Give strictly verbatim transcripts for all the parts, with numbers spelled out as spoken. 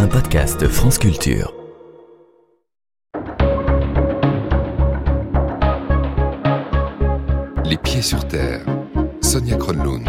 un podcast France Culture. Les pieds sur terre, Sonia Kronlund.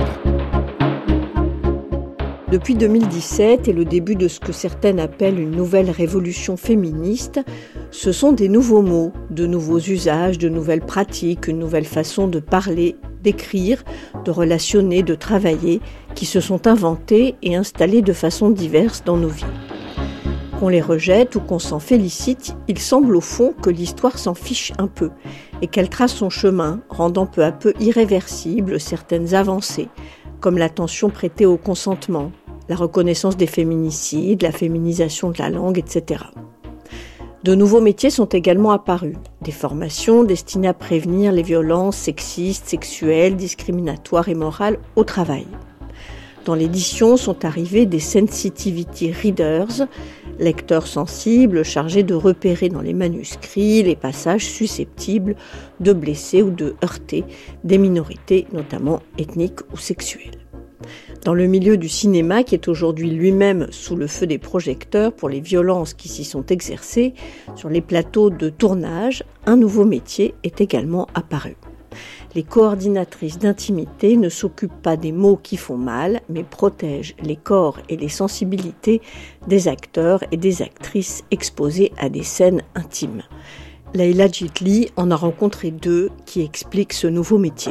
Depuis deux mille dix-sept et le début de ce que certaines appellent une nouvelle révolution féministe, ce sont des nouveaux mots, de nouveaux usages, de nouvelles pratiques, une nouvelle façon de parler, d'écrire, de relationner, de travailler, qui se sont inventés et installés de façon diverse dans nos vies. Qu'on les rejette ou qu'on s'en félicite, il semble au fond que l'histoire s'en fiche un peu et qu'elle trace son chemin, rendant peu à peu irréversibles certaines avancées, comme l'attention prêtée au consentement, la reconnaissance des féminicides, la féminisation de la langue, et cetera. De nouveaux métiers sont également apparus, des formations destinées à prévenir les violences sexistes, sexuelles, discriminatoires et morales au travail. Dans l'édition sont arrivés des sensitivity readers, lecteurs sensibles chargés de repérer dans les manuscrits les passages susceptibles de blesser ou de heurter des minorités, notamment ethniques ou sexuelles. Dans le milieu du cinéma, qui est aujourd'hui lui-même sous le feu des projecteurs pour les violences qui s'y sont exercées, sur les plateaux de tournage, un nouveau métier est également apparu. Les coordinatrices d'intimité ne s'occupent pas des mots qui font mal, mais protègent les corps et les sensibilités des acteurs et des actrices exposés à des scènes intimes. Leila Jitli en a rencontré deux qui expliquent ce nouveau métier.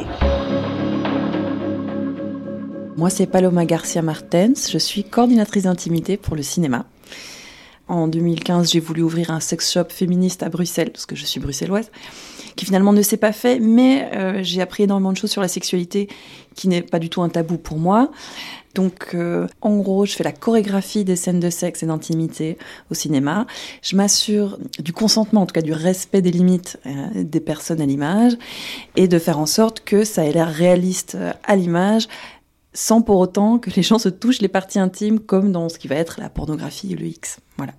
Moi, c'est Paloma Garcia Martens, je suis coordinatrice d'intimité pour le cinéma. En deux mille quinze, j'ai voulu ouvrir un sex shop féministe à Bruxelles, parce que je suis bruxelloise, qui finalement ne s'est pas fait, mais euh, j'ai appris énormément de choses sur la sexualité, qui n'est pas du tout un tabou pour moi. Donc, euh, en gros, je fais la chorégraphie des scènes de sexe et d'intimité au cinéma. Je m'assure du consentement, en tout cas du respect des limites euh, des personnes à l'image, et de faire en sorte que ça ait l'air réaliste à l'image, sans pour autant que les gens se touchent les parties intimes, comme dans ce qui va être la pornographie et le X. Voilà.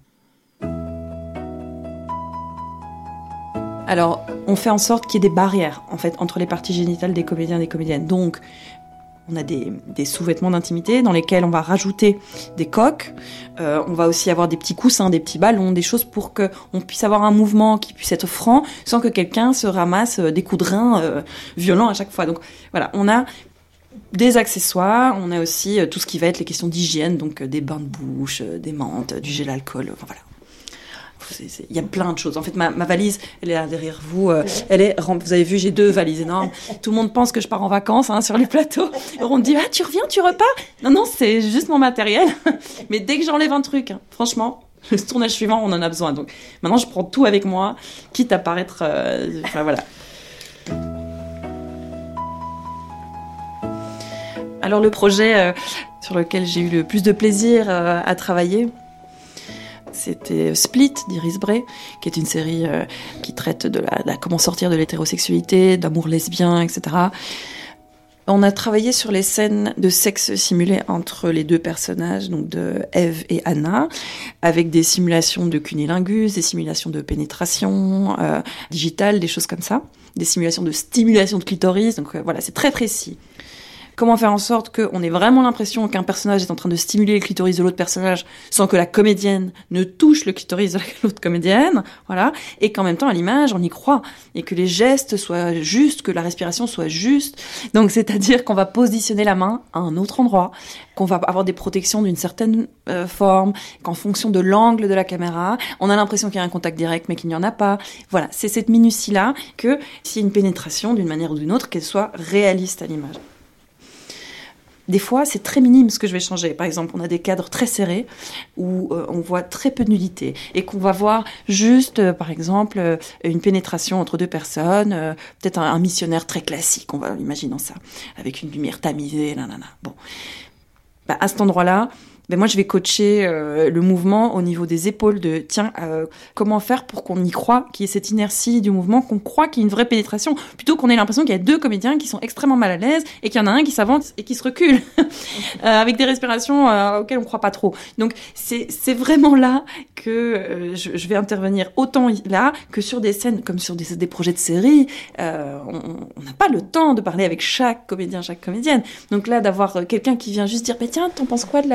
Alors, on fait en sorte qu'il y ait des barrières, en fait, entre les parties génitales des comédiens et des comédiennes. Donc, on a des, des sous-vêtements d'intimité dans lesquels on va rajouter des coques. Euh, on va aussi avoir des petits coussins, des petits ballons, des choses pour qu'on puisse avoir un mouvement qui puisse être franc, sans que quelqu'un se ramasse des coups de rein euh, violents à chaque fois. Donc, voilà, on a des accessoires, on a aussi tout ce qui va être les questions d'hygiène, donc des bains de bouche, des menthes, du gel alcool, enfin voilà. Il y a plein de choses. En fait, ma, ma valise, elle est là derrière vous. Euh, elle est, vous avez vu, j'ai deux valises énormes. Tout le monde pense que je pars en vacances hein, sur les plateaux. Et on me dit, ah, tu reviens, tu repars ? Non, non, c'est juste mon matériel. Mais dès que j'enlève un truc, hein, franchement, le tournage suivant, on en a besoin. Donc maintenant, je prends tout avec moi, quitte à paraître... Euh, enfin, voilà. Alors le projet euh, sur lequel j'ai eu le plus de plaisir euh, à travailler, c'était Split d'Iris Bray, qui est une série euh, qui traite de la, la comment sortir de l'hétérosexualité, d'amour lesbien, et cetera. On a travaillé sur les scènes de sexe simulé entre les deux personnages, donc de Eve et Anna, avec des simulations de cunnilingus, des simulations de pénétration euh, digitale, des choses comme ça, des simulations de stimulation de clitoris, donc euh, voilà, c'est très précis. Comment faire en sorte qu'on ait vraiment l'impression qu'un personnage est en train de stimuler le clitoris de l'autre personnage sans que la comédienne ne touche le clitoris de l'autre comédienne, voilà, et qu'en même temps, à l'image, on y croit, et que les gestes soient justes, que la respiration soit juste. Donc, c'est-à-dire qu'on va positionner la main à un autre endroit, qu'on va avoir des protections d'une certaine euh, forme, qu'en fonction de l'angle de la caméra, on a l'impression qu'il y a un contact direct, mais qu'il n'y en a pas. Voilà, c'est cette minutie-là que, s'il y a une pénétration d'une manière ou d'une autre, qu'elle soit réaliste à l'image. Des fois, c'est très minime ce que je vais changer. Par exemple, on a des cadres très serrés où euh, on voit très peu de nudité et qu'on va voir juste, euh, par exemple, euh, une pénétration entre deux personnes, euh, peut-être un, un missionnaire très classique, on va imaginons ça, avec une lumière tamisée, nanana. Bon, bah, à cet endroit-là, ben moi, je vais coacher euh, le mouvement au niveau des épaules de, tiens, euh, comment faire pour qu'on y croit, qu'il y ait cette inertie du mouvement, qu'on croit qu'il y ait une vraie pénétration, plutôt qu'on ait l'impression qu'il y a deux comédiens qui sont extrêmement mal à l'aise et qu'il y en a un qui s'avance et qui se recule, euh, avec des respirations euh, auxquelles on croit pas trop. Donc, c'est, c'est vraiment là que euh, je, je vais intervenir autant là que sur des scènes, comme sur des, des projets de série. Euh, on n'a pas le temps de parler avec chaque comédien, chaque comédienne. Donc là, d'avoir quelqu'un qui vient juste dire, bah, tiens, t'en penses quoi de la scène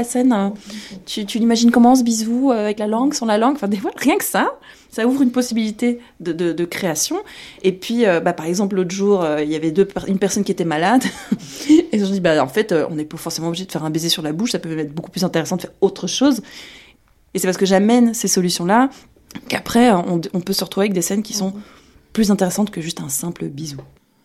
Enfin, tu, tu l'imagines comment ce bisou avec la langue, sans la langue. Enfin, des fois, rien que ça, ça ouvre une possibilité de, de, de création. Et puis, euh, bah, par exemple, l'autre jour, euh, il y avait deux, une personne qui était malade. Et je dis, bah, en fait, euh, on n'est pas forcément obligé de faire un baiser sur la bouche. Ça peut être beaucoup plus intéressant de faire autre chose. Et c'est parce que j'amène ces solutions-là qu'après, on, on peut se retrouver avec des scènes qui sont plus intéressantes que juste un simple bisou.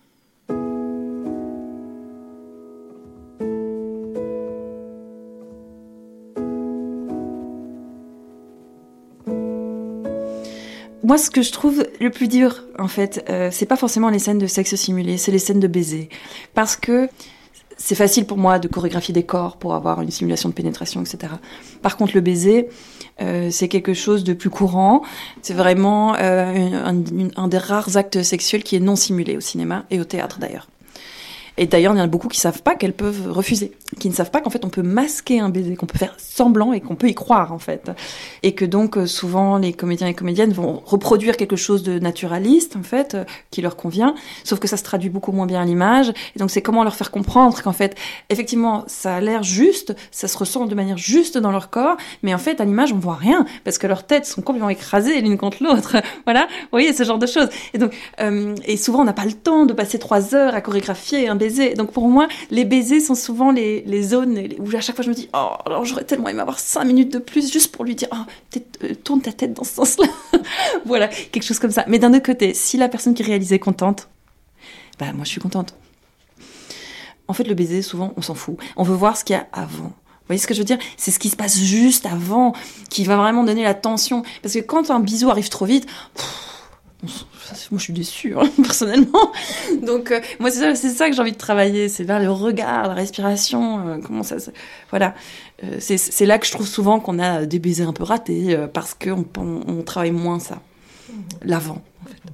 Moi, ce que je trouve le plus dur, en fait, euh, c'est pas forcément les scènes de sexe simulé, c'est les scènes de baiser. Parce que c'est facile pour moi de chorégraphier des corps pour avoir une simulation de pénétration, et cetera. Par contre, le baiser, euh, c'est quelque chose de plus courant. C'est vraiment euh, un, un, un des rares actes sexuels qui est non simulé au cinéma et au théâtre, d'ailleurs. Et d'ailleurs, il y en a beaucoup qui savent pas qu'elles peuvent refuser, qui ne savent pas qu'en fait on peut masquer un baiser, qu'on peut faire semblant et qu'on peut y croire en fait. Et que donc souvent les comédiens et comédiennes vont reproduire quelque chose de naturaliste en fait, qui leur convient, sauf que ça se traduit beaucoup moins bien à l'image. Et donc c'est comment leur faire comprendre qu'en fait, effectivement, ça a l'air juste, ça se ressent de manière juste dans leur corps, mais en fait à l'image on voit rien parce que leurs têtes sont complètement écrasées l'une contre l'autre. Voilà, vous voyez ce genre de choses. Et donc euh, et souvent on n'a pas le temps de passer trois heures à chorégraphier un baiser. Donc pour moi, les baisers sont souvent les, les zones où à chaque fois je me dis oh, alors j'aurais tellement aimé avoir cinq minutes de plus juste pour lui dire oh, euh, tourne ta tête dans ce sens-là. Voilà, quelque chose comme ça. Mais d'un autre côté, si la personne qui réalise est contente, bah moi je suis contente. En fait, le baiser, souvent, on s'en fout. On veut voir ce qu'il y a avant. Vous voyez ce que je veux dire ? C'est ce qui se passe juste avant qui va vraiment donner la tension. Parce que quand un bisou arrive trop vite... Pff, moi je suis déçue hein, personnellement, donc euh, moi c'est ça, c'est ça que j'ai envie de travailler, c'est vers le regard, la respiration, euh, comment ça, ça voilà, euh, c'est, c'est là que je trouve souvent qu'on a des baisers un peu ratés euh, parce qu'on on, on travaille moins ça, l'avant en fait.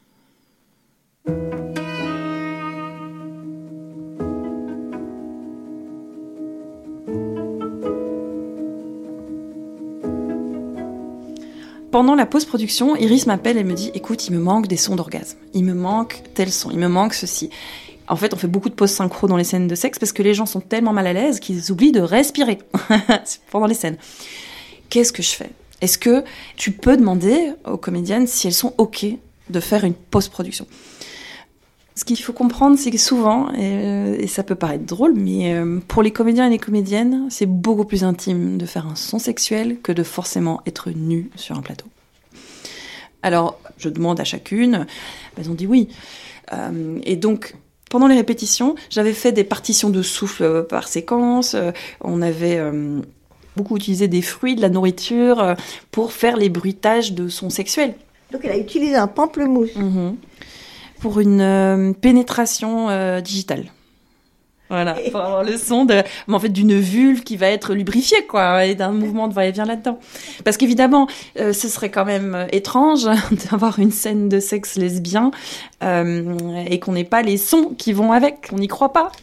Pendant la post-production, Iris m'appelle et me dit « Écoute, il me manque des sons d'orgasme. Il me manque tel son. Il me manque ceci. » En fait, on fait beaucoup de pauses synchro dans les scènes de sexe parce que les gens sont tellement mal à l'aise qu'ils oublient de respirer pendant les scènes. Qu'est-ce que je fais ? Est-ce que tu peux demander aux comédiennes si elles sont OK de faire une post-production ? Ce qu'il faut comprendre, c'est que souvent, et, et ça peut paraître drôle, mais pour les comédiens et les comédiennes, c'est beaucoup plus intime de faire un son sexuel que de forcément être nu sur un plateau. Alors, je demande à chacune, elles ont dit oui. Euh, et donc, pendant les répétitions, j'avais fait des partitions de souffle par séquence. On avait euh, beaucoup utilisé des fruits, de la nourriture, euh, pour faire les bruitages de sons sexuels. Donc, elle a utilisé un pamplemousse. Mmh. Pour une euh, pénétration euh, digitale. Voilà, pour avoir le son de, mais en fait, d'une vulve qui va être lubrifiée, quoi, et d'un mouvement de va-et-vient là-dedans. Parce qu'évidemment, euh, ce serait quand même étrange d'avoir une scène de sexe lesbien euh, et qu'on n'ait pas les sons qui vont avec. On n'y croit pas.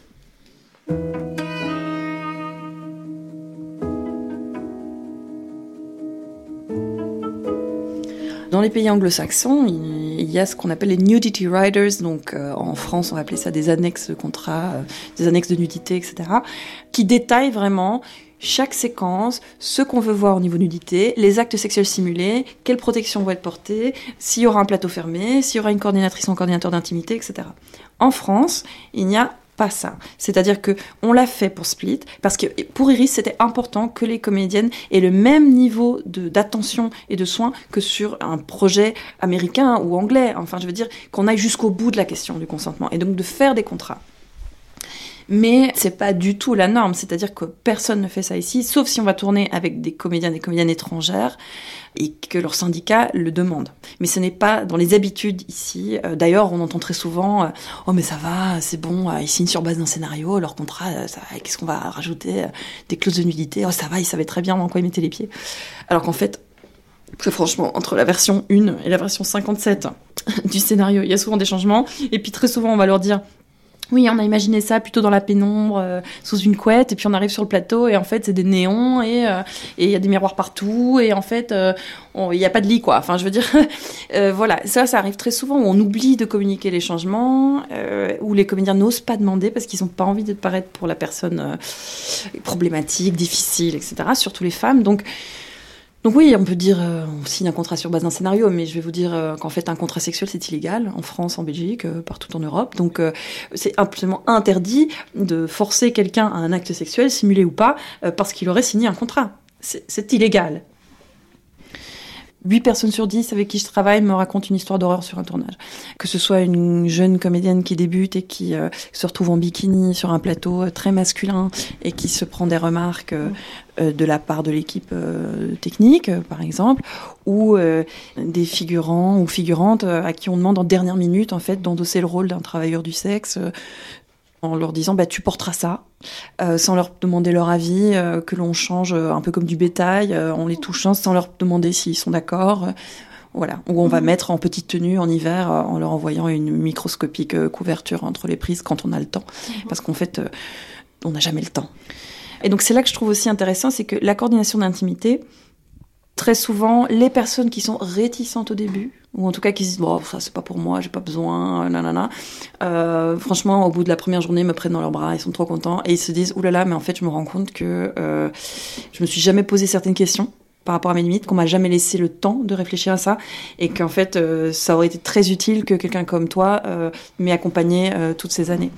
Dans les pays anglo-saxons, il y a ce qu'on appelle les nudity riders, donc euh, en France on va appeler ça des annexes de contrat, euh, des annexes de nudité, et cetera, qui détaillent vraiment chaque séquence, ce qu'on veut voir au niveau nudité, les actes sexuels simulés, quelles protections vont être portées, s'il y aura un plateau fermé, s'il y aura une coordinatrice ou un coordinateur d'intimité, et cetera. En France, il n'y a pas ça. C'est-à-dire que on l'a fait pour Split, parce que pour Iris, c'était important que les comédiennes aient le même niveau de, d'attention et de soins que sur un projet américain ou anglais. Enfin, je veux dire qu'on aille jusqu'au bout de la question du consentement, et donc de faire des contrats. Mais c'est pas du tout la norme, c'est-à-dire que personne ne fait ça ici, sauf si on va tourner avec des comédiens et des comédiennes étrangères et que leur syndicat le demande. Mais ce n'est pas dans les habitudes ici. Euh, d'ailleurs, on entend très souvent euh, « Oh mais ça va, c'est bon, euh, ils signent sur base d'un scénario, leur contrat, euh, ça, qu'est-ce qu'on va rajouter euh, des clauses de nudité, oh ça va, ils savaient très bien dans quoi ils mettaient les pieds. » Alors qu'en fait, très franchement, entre la version un et la version cinquante-sept du scénario, il y a souvent des changements, et puis très souvent on va leur dire Oui, on a imaginé ça plutôt dans la pénombre, euh, sous une couette, et puis on arrive sur le plateau, et en fait, c'est des néons, et euh, et il y a des miroirs partout, et en fait, euh, il n'y a pas de lit, quoi. Enfin, je veux dire, euh, voilà, ça, ça arrive très souvent, où on oublie de communiquer les changements, euh, où les comédiens n'osent pas demander, parce qu'ils n'ont pas envie de paraître pour la personne euh, problématique, difficile, et cetera, surtout les femmes, donc... Donc oui, on peut dire, euh, on signe un contrat sur base d'un scénario, mais je vais vous dire euh, qu'en fait, un contrat sexuel, c'est illégal en France, en Belgique, euh, partout en Europe. Donc euh, c'est absolument interdit de forcer quelqu'un à un acte sexuel, simulé ou pas, euh, parce qu'il aurait signé un contrat. C'est, c'est illégal. huit personnes sur dix avec qui je travaille me racontent une histoire d'horreur sur un tournage. Que ce soit une jeune comédienne qui débute et qui euh, se retrouve en bikini sur un plateau euh, très masculin et qui se prend des remarques euh, euh, de la part de l'équipe euh, technique, euh, par exemple, ou euh, des figurants ou figurantes euh, à qui on demande en dernière minute en fait d'endosser le rôle d'un travailleur du sexe. Euh, en leur disant bah tu porteras ça, euh, sans leur demander leur avis, euh, que l'on change euh, un peu comme du bétail, euh, en les touchant sans leur demander s'ils sont d'accord, euh, voilà. Ou on va mettre en petite tenue en hiver euh, en leur envoyant une microscopique euh, couverture entre les prises quand on a le temps, mmh. parce qu'en fait euh, on n'a jamais le temps. Et donc c'est là que je trouve aussi intéressant, c'est que la coordination d'intimité, très souvent les personnes qui sont réticentes au début, ou en tout cas qui se disent bon ça c'est pas pour moi, j'ai pas besoin, nanana. Euh, franchement au bout de la première journée ils me prennent dans leurs bras, ils sont trop contents et ils se disent oulala mais en fait je me rends compte que euh, je me suis jamais posé certaines questions par rapport à mes limites, qu'on m'a jamais laissé le temps de réfléchir à ça et qu'en fait euh, ça aurait été très utile que quelqu'un comme toi euh, m'ait accompagné euh, toutes ces années.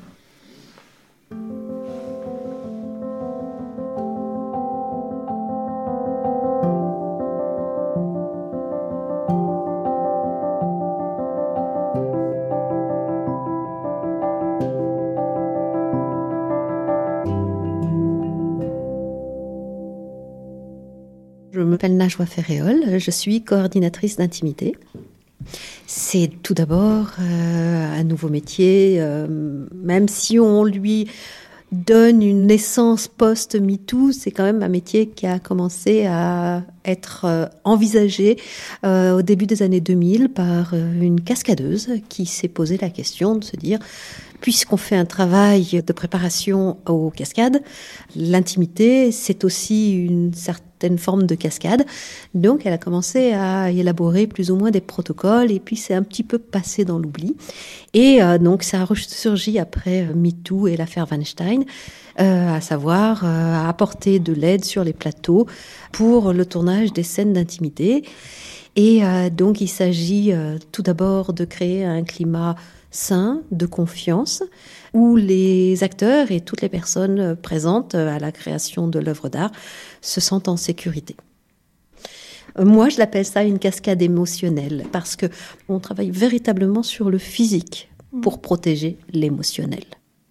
Je m'appelle Najwa Ferréol, je suis coordinatrice d'intimité. C'est tout d'abord euh, un nouveau métier, euh, même si on lui donne une naissance post-MeToo, c'est quand même un métier qui a commencé à être euh, envisagé euh, au début des années deux mille par euh, une cascadeuse qui s'est posé la question de se dire puisqu'on fait un travail de préparation aux cascades, l'intimité, c'est aussi une certaine forme de cascade. Donc, elle a commencé à élaborer plus ou moins des protocoles et puis c'est un petit peu passé dans l'oubli. Et euh, donc, ça a ressurgi après MeToo et l'affaire Weinstein, euh, à savoir euh, apporter de l'aide sur les plateaux pour le tournage des scènes d'intimité. Et euh, donc, il s'agit euh, tout d'abord de créer un climat sain, de confiance, où les acteurs et toutes les personnes présentes à la création de l'œuvre d'art se sentent en sécurité. Moi, je l'appelle ça une cascade émotionnelle, parce que on travaille véritablement sur le physique pour protéger l'émotionnel.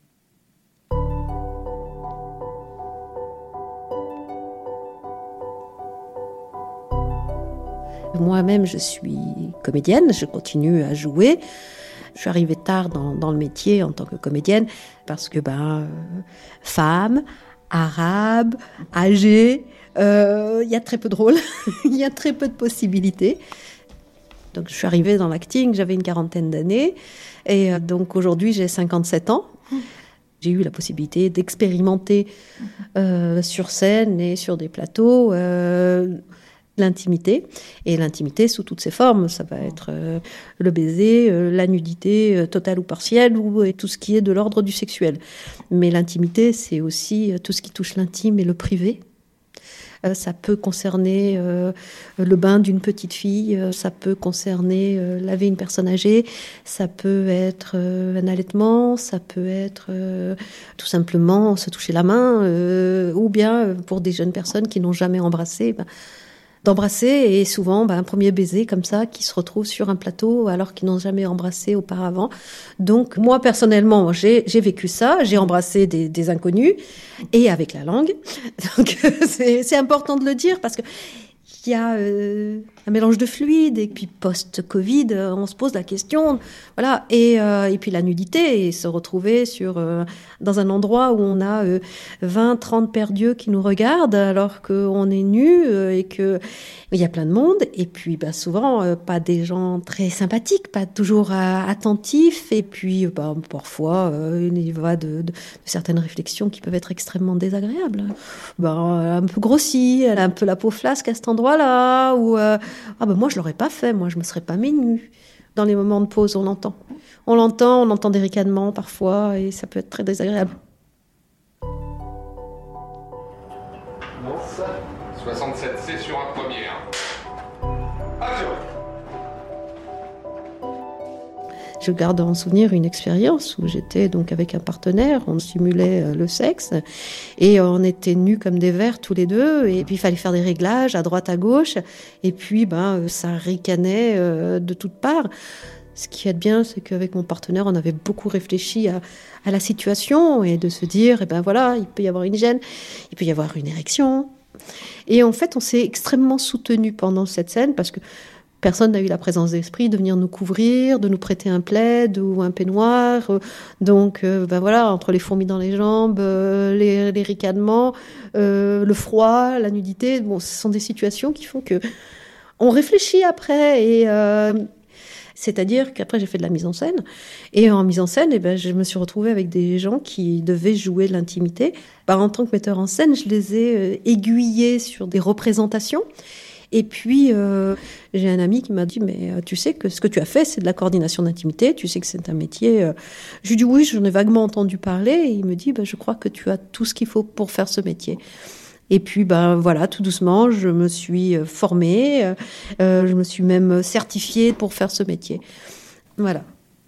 Moi-même, je suis comédienne, je continue à jouer. Je suis arrivée tard dans, dans le métier en tant que comédienne parce que ben, euh, femme, arabe, âgée, euh, il y a très peu de rôles, il y a très peu de possibilités. Donc je suis arrivée dans l'acting, j'avais une quarantaine d'années et euh, donc aujourd'hui j'ai cinquante-sept ans. J'ai eu la possibilité d'expérimenter euh, sur scène et sur des plateaux euh, l'intimité, et l'intimité sous toutes ses formes. Ça va être euh, le baiser, euh, la nudité euh, totale ou partielle, ou et tout ce qui est de l'ordre du sexuel. Mais l'intimité, c'est aussi euh, tout ce qui touche l'intime et le privé. Euh, ça peut concerner euh, le bain d'une petite fille, euh, ça peut concerner euh, laver une personne âgée, ça peut être euh, un allaitement, ça peut être euh, tout simplement se toucher la main, euh, ou bien euh, pour des jeunes personnes qui n'ont jamais embrassé, ben, d'embrasser, et souvent ben, un premier baiser comme ça qui se retrouve sur un plateau alors qu'ils n'ont jamais embrassé auparavant. Donc moi personnellement j'ai, j'ai vécu ça, j'ai embrassé des, des inconnus et avec la langue. Donc c'est, c'est important de le dire parce que il y a euh, un mélange de fluides, et puis post-Covid, euh, on se pose la question, voilà, et, euh, et puis la nudité, et se retrouver sur, euh, dans un endroit où on a euh, vingt, trente paires d'yeux qui nous regardent, alors qu'on est nu, euh, et que il y a plein de monde, et puis bah, souvent, euh, pas des gens très sympathiques, pas toujours euh, attentifs, et puis bah, parfois, euh, il va de, de, de certaines réflexions qui peuvent être extrêmement désagréables. Bah, un peu grossie, elle a un peu la peau flasque à cet endroit-là, ou euh, ah ben moi je l'aurais pas fait, moi je me serais pas mis nue. Dans les moments de pause, on l'entend. On l'entend, on entend des ricanements parfois, et ça peut être très désagréable. soixante-sept C sur un premier. Action. Je garde en souvenir une expérience où j'étais donc avec un partenaire, on simulait le sexe et on était nus comme des vers tous les deux, et puis il fallait faire des réglages à droite à gauche, et puis ben ça ricanait de toutes parts. Ce qui est bien, c'est qu'avec mon partenaire, on avait beaucoup réfléchi à, à la situation, et de se dire, eh ben voilà, il peut y avoir une gêne, il peut y avoir une érection. Et en fait, on s'est extrêmement soutenus pendant cette scène, parce que personne n'a eu la présence d'esprit de venir nous couvrir, de nous prêter un plaid ou un peignoir. Donc, euh, ben voilà, entre les fourmis dans les jambes, euh, les, les ricanements, euh, le froid, la nudité, bon, ce sont des situations qui font que on réfléchit après. Et euh, c'est-à-dire qu'après, j'ai fait de la mise en scène. Et en mise en scène, eh ben, je me suis retrouvée avec des gens qui devaient jouer de l'intimité. Ben, en tant que metteur en scène, je les ai euh, aiguillés sur des représentations. Et puis, euh, j'ai un ami qui m'a dit, mais euh, tu sais que ce que tu as fait, c'est de la coordination d'intimité, tu sais que c'est un métier. Euh... Je lui dis, oui, j'en ai vaguement entendu parler. Et il me dit, bah, je crois que tu as tout ce qu'il faut pour faire ce métier. Et puis, ben voilà, tout doucement, je me suis formée, euh, je me suis même certifiée pour faire ce métier. Voilà.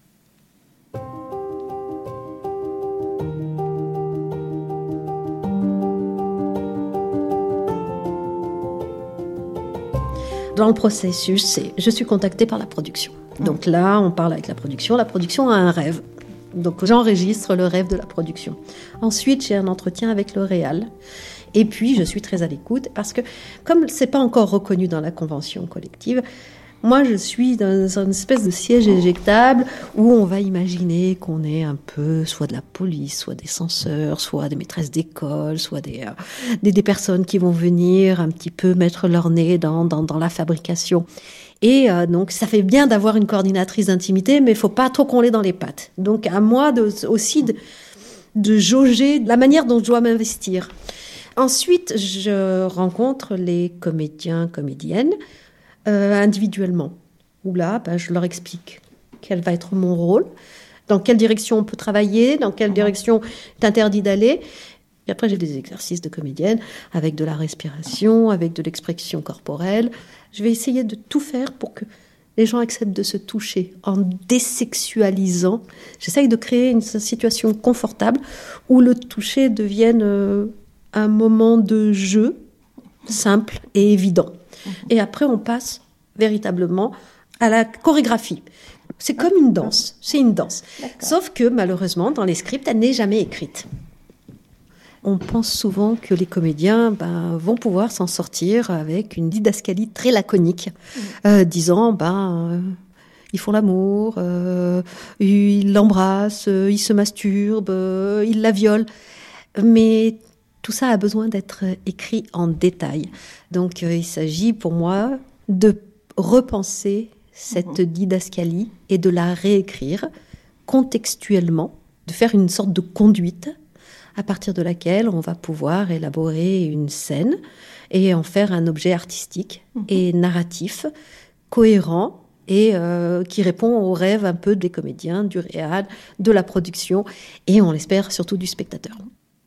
Dans le processus, c'est, je suis contactée par la production. Donc là, on parle avec la production. La production a un rêve. Donc j'enregistre le rêve de la production. Ensuite, j'ai un entretien avec le réal. Et puis, je suis très à l'écoute parce que, comme c'est pas encore reconnu dans la convention collective, moi, je suis dans une espèce de siège éjectable où on va imaginer qu'on est un peu soit de la police, soit des censeurs, soit des maîtresses d'école, soit des, euh, des, des personnes qui vont venir un petit peu mettre leur nez dans, dans, dans la fabrication. Et euh, donc, ça fait bien d'avoir une coordinatrice d'intimité, mais il ne faut pas trop qu'on l'ait dans les pattes. Donc, à moi de, aussi de, de jauger la manière dont je dois m'investir. Ensuite, je rencontre les comédiens, comédiennes, euh, individuellement. Où là, ben, je leur explique quel va être mon rôle, dans quelle direction on peut travailler, dans quelle direction il est interdit d'aller. Et après, j'ai des exercices de comédienne avec de la respiration, avec de l'expression corporelle. Je vais essayer de tout faire pour que les gens acceptent de se toucher en désexualisant. J'essaye de créer une situation confortable où le toucher devienne euh, un moment de jeu simple et évident. Et après, on passe véritablement à la chorégraphie. C'est comme une danse, c'est une danse. D'accord. Sauf que malheureusement, dans les scripts, elle n'est jamais écrite. On pense souvent que les comédiens ben, vont pouvoir s'en sortir avec une didascalie très laconique, mmh. euh, disant ben, euh, ils font l'amour, euh, ils l'embrassent, euh, ils se masturbent, euh, ils la violent. Mais tout ça a besoin d'être écrit en détail. Donc euh, il s'agit pour moi de repenser cette mmh. didascalie et de la réécrire contextuellement, de faire une sorte de conduite à partir de laquelle on va pouvoir élaborer une scène et en faire un objet artistique mmh. et narratif, cohérent et euh, qui répond aux rêves un peu des comédiens, du réal, de la production et on l'espère surtout du spectateur.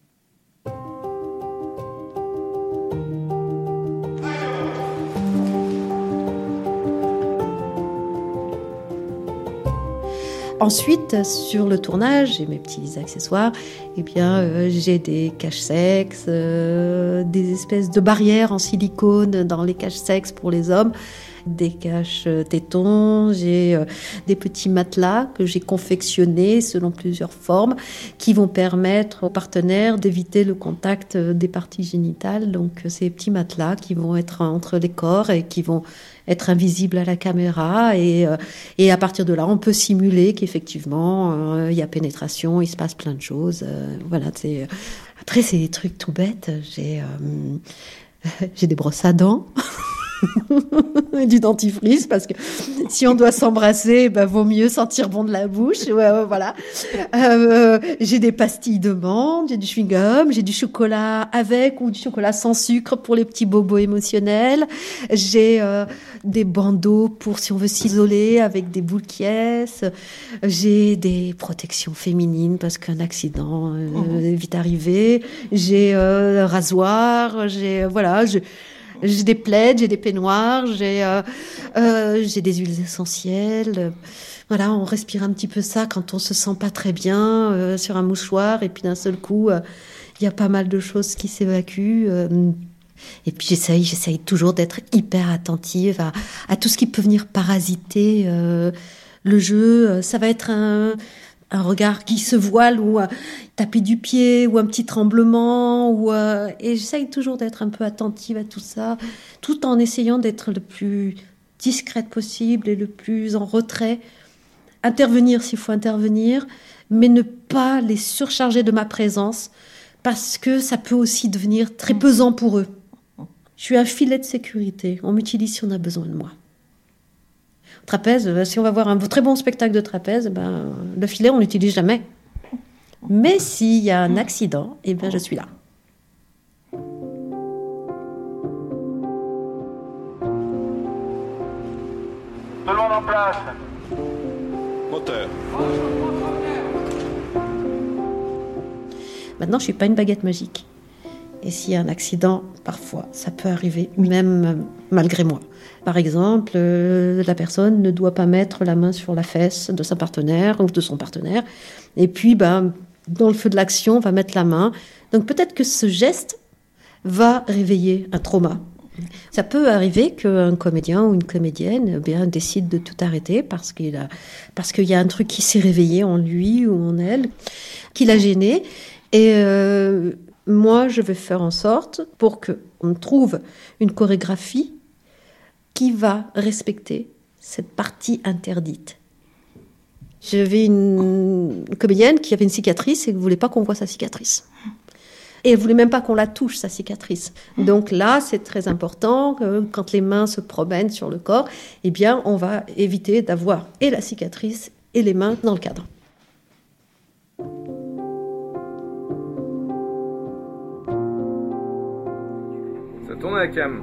Ensuite, sur le tournage, j'ai mes petits accessoires. Eh bien, euh, j'ai des caches-sexes, euh, des espèces de barrières en silicone dans les caches-sexes pour les hommes. des caches-tétons, j'ai euh, des petits matelas que j'ai confectionnés selon plusieurs formes qui vont permettre aux partenaires d'éviter le contact des parties génitales. Donc ces petits matelas qui vont être entre les corps et qui vont être invisibles à la caméra et, euh, et à partir de là on peut simuler qu'effectivement euh, il y a pénétration, il se passe plein de choses. Euh, voilà, c'est... Après c'est des trucs tout bêtes, j'ai, euh, j'ai des brosses à dents. Du dentifrice, parce que si on doit s'embrasser, ben, vaut mieux sentir bon de la bouche. Ouais, ouais, voilà. Euh, j'ai des pastilles de menthe, j'ai du chewing-gum, j'ai du chocolat avec ou du chocolat sans sucre pour les petits bobos émotionnels. J'ai euh, des bandeaux pour si on veut s'isoler avec des boules qui ess. J'ai des protections féminines parce qu'un accident euh, mmh. est vite arrivé. J'ai euh, un rasoir. J'ai voilà. Je, J'ai des plaids, j'ai des peignoirs, j'ai, euh, euh, j'ai des huiles essentielles. Voilà, on respire un petit peu ça quand on se sent pas très bien euh, sur un mouchoir. Et puis d'un seul coup, il euh, y a pas mal de choses qui s'évacuent. Euh, et puis j'essaye, j'essaye toujours d'être hyper attentive à, à tout ce qui peut venir parasiter euh, le jeu. Ça va être un... un regard qui se voile ou un tapis du pied ou un petit tremblement ou euh, et j'essaye toujours d'être un peu attentive à tout ça tout en essayant d'être le plus discrète possible et le plus en retrait, intervenir s'il faut intervenir, mais ne pas les surcharger de ma présence parce que ça peut aussi devenir très pesant pour eux. Je suis un filet de sécurité, on m'utilise si on a besoin de moi. Trapèze, si on va voir un très bon spectacle de trapèze, ben, le filet, on l'utilise jamais. Mais s'il y a un accident, eh bien, je suis là. Tout le monde en place. Moteur. Maintenant, je suis pas une baguette magique. Et s'il y a un accident, parfois, ça peut arriver, même malgré moi. Par exemple, euh, la personne ne doit pas mettre la main sur la fesse de sa partenaire ou de son partenaire. Et puis, ben, dans le feu de l'action, on va mettre la main. Donc peut-être que ce geste va réveiller un trauma. Ça peut arriver qu'un comédien ou une comédienne eh bien, décide de tout arrêter parce qu'il a, parce qu'il y a un truc qui s'est réveillé en lui ou en elle, qui l'a gêné. Et euh, moi, je vais faire en sorte pour qu'on trouve une chorégraphie qui va respecter cette partie interdite. J'avais une comédienne qui avait une cicatrice et qui ne voulait pas qu'on voit sa cicatrice. Et elle ne voulait même pas qu'on la touche, sa cicatrice. Donc là, c'est très important que quand les mains se promènent sur le corps, eh bien, on va éviter d'avoir et la cicatrice et les mains dans le cadre. Ça tourne à la cam.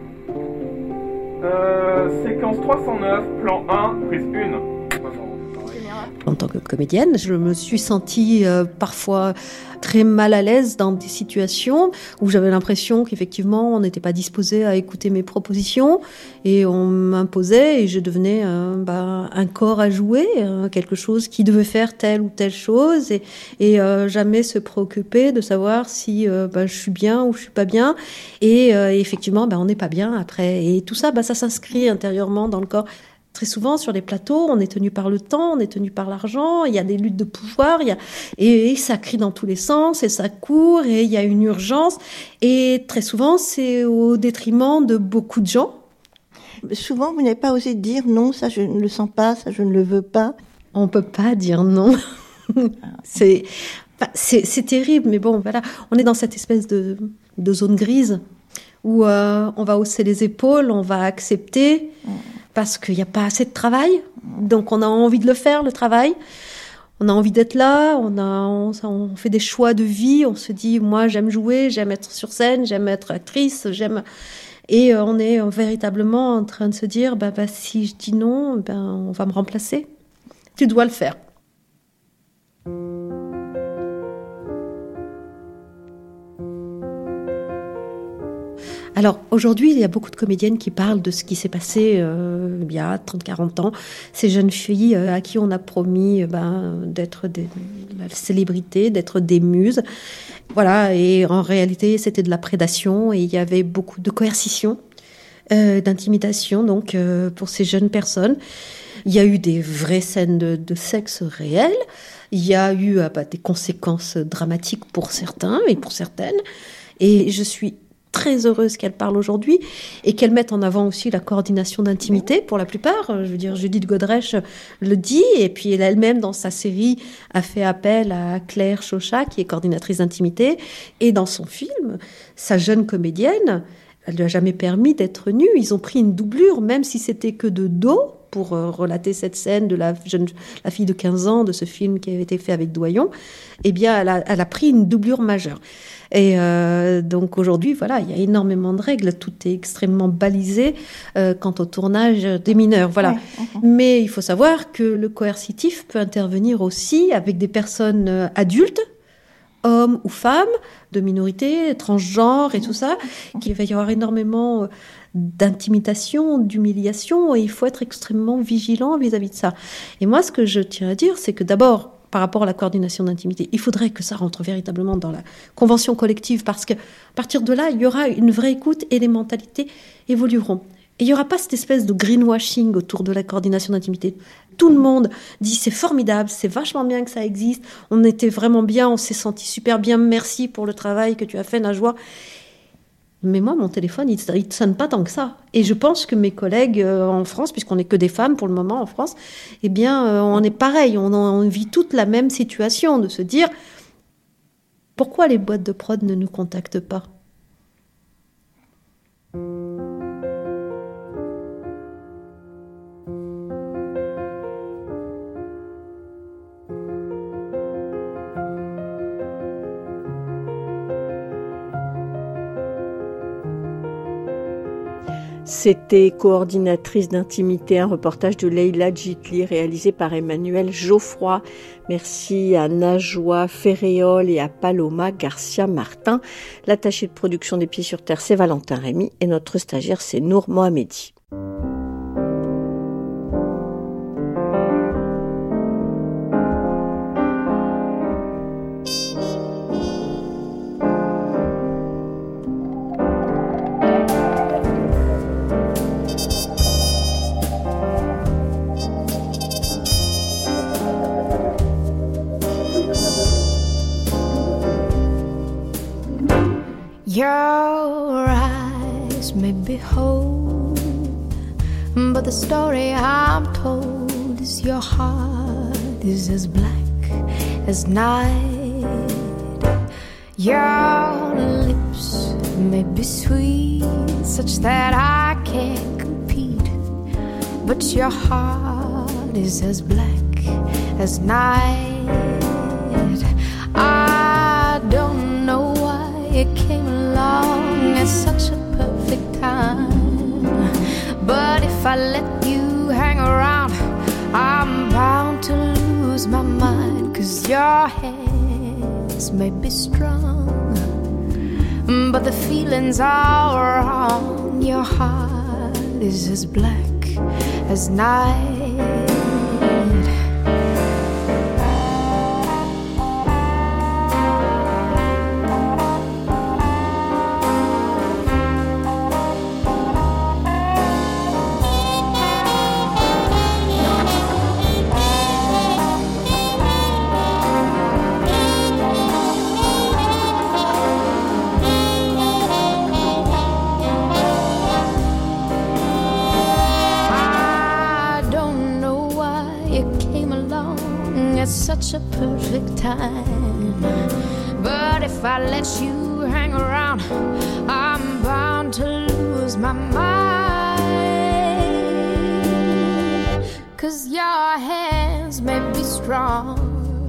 Euh, séquence trois cent neuf, plan un, prise un. En tant que comédienne, je me suis sentie euh, parfois très mal à l'aise dans des situations où j'avais l'impression qu'effectivement on n'était pas disposé à écouter mes propositions et on m'imposait et je devenais euh, bah, un corps à jouer, euh, quelque chose qui devait faire telle ou telle chose et, et euh, jamais se préoccuper de savoir si euh, bah, je suis bien ou je suis pas bien et euh, effectivement bah, on n'est pas bien après et tout ça bah, ça s'inscrit intérieurement dans le corps. Très souvent, sur les plateaux, on est tenu par le temps, on est tenu par l'argent, il y a des luttes de pouvoir, il y a... et, et ça crie dans tous les sens, et ça court, et il y a une urgence. Et très souvent, c'est au détriment de beaucoup de gens. Souvent, vous n'avez pas osé dire non, ça je ne le sens pas, ça je ne le veux pas. On ne peut pas dire non. c'est, enfin, c'est, c'est terrible, mais bon, voilà. On est dans cette espèce de, de zone grise où euh, on va hausser les épaules, on va accepter... Mmh. Parce qu'il n'y a pas assez de travail, donc on a envie de le faire, le travail. On a envie d'être là, on, a, on, on fait des choix de vie, on se dit, moi j'aime jouer, j'aime être sur scène, j'aime être actrice, j'aime... Et on est véritablement en train de se dire, bah, bah, si je dis non, ben, on va me remplacer. Tu dois le faire. Alors aujourd'hui, il y a beaucoup de comédiennes qui parlent de ce qui s'est passé euh, il y a trente à quarante ans. Ces jeunes filles euh, à qui on a promis euh, ben, d'être des, la célébrité, d'être des muses. Voilà, et en réalité, c'était de la prédation et il y avait beaucoup de coercition. euh, d'intimidation donc euh, pour ces jeunes personnes. Il y a eu des vraies scènes de, de sexe réel. Il y a eu ah bah, des conséquences dramatiques pour certains et pour certaines. Et je suis très heureuse qu'elle parle aujourd'hui et qu'elle mette en avant aussi la coordination d'intimité pour la plupart. Je veux dire, Judith Godrèche le dit, et puis elle elle-même dans sa série a fait appel à Claire Chauchat qui est coordinatrice d'intimité, et dans son film, sa jeune comédienne, elle lui a jamais permis d'être nue. Ils ont pris une doublure, même si c'était que de dos, pour euh, relater cette scène de la jeune, la fille de quinze ans de ce film qui avait été fait avec Doyon. Eh bien, elle a, elle a pris une doublure majeure. Et euh, donc aujourd'hui, voilà, il y a énormément de règles, tout est extrêmement balisé euh, quant au tournage des mineurs, voilà. Ouais, okay. Mais il faut savoir que le coercitif peut intervenir aussi avec des personnes euh, adultes, hommes ou femmes, de minorités, transgenres et tout ça, qu'il va y avoir énormément d'intimidation, d'humiliation, et il faut être extrêmement vigilant vis-à-vis de ça. Et moi, ce que je tiens à dire, c'est que d'abord, par rapport à la coordination d'intimité, il faudrait que ça rentre véritablement dans la convention collective, parce qu'à partir de là, il y aura une vraie écoute et les mentalités évolueront. Et il n'y aura pas cette espèce de greenwashing autour de la coordination d'intimité. Tout le monde dit c'est formidable, c'est vachement bien que ça existe, on était vraiment bien, on s'est senti super bien, merci pour le travail que tu as fait, Najwa. Mais moi, mon téléphone, il ne sonne pas tant que ça. Et je pense que mes collègues euh, en France, puisqu'on n'est que des femmes pour le moment en France, eh bien, euh, on est pareil, on, on vit toute la même situation, de se dire pourquoi les boîtes de prod ne nous contactent pas ? C'était Coordinatrice d'intimité, un reportage de Leïla Djitli réalisé par Emmanuel Geoffroy. Merci à Najwa Ferréol et à Paloma Garcia Martin. L'attaché de production des Pieds sur Terre, c'est Valentin Rémy, et notre stagiaire, c'est Nour Mohamedi. Your eyes may be whole, but the story I'm told is your heart is as black as night. Your lips may be sweet, such that I can't compete, but your heart is as black as night. I don't know why it came along at such a perfect time, but if I let you hang around, I'm bound to lose my mind. Cause your hands may be strong, but the feelings are wrong. Your heart is as black as night. Such a perfect time, but if I let you hang around, I'm bound to lose my mind. Cause your hands may be strong,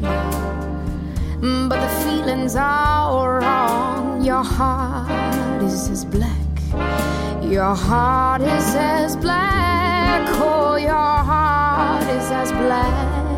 but the feelings are wrong. Your heart is as black, your heart is as black, oh, your heart is as black